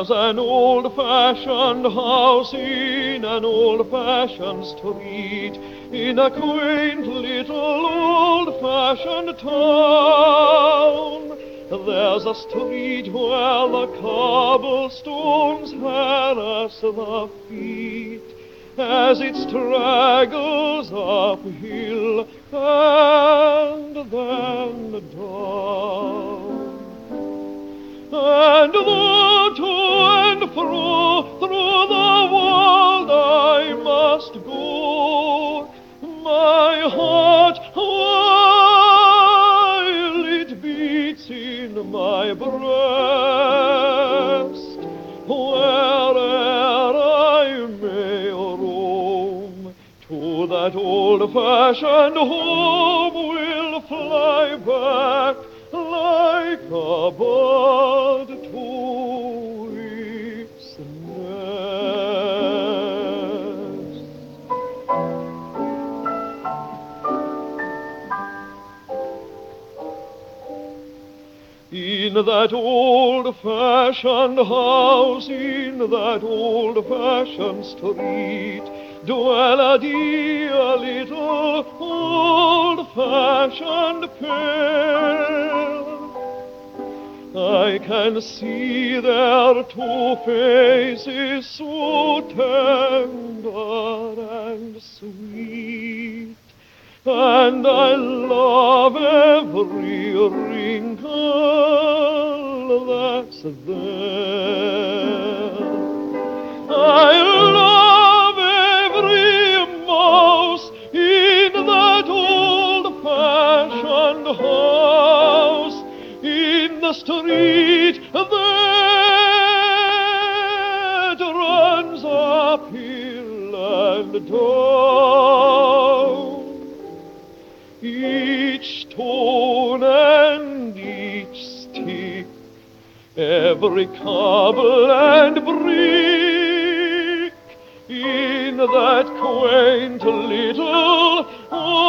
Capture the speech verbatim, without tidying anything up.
There's an old-fashioned house in an old-fashioned street, in a quaint little old-fashioned town. There's a street where the cobblestones harass the feet as it straggles uphill and then down. And though to and fro through the world I must go, my heart, while it beats in my breast, where'er I may roam, to that old-fashioned home will fly back like a bird to its nest. In that old-fashioned house, in that old-fashioned street, dwell a dear little old-fashioned pair. I can see their two faces so tender and sweet, and I love every wrinkle that's there. I love every mouse in that old-fashioned house, in the street that runs uphill and down. Each stone and each stick, every cobble and brick, in that quaint little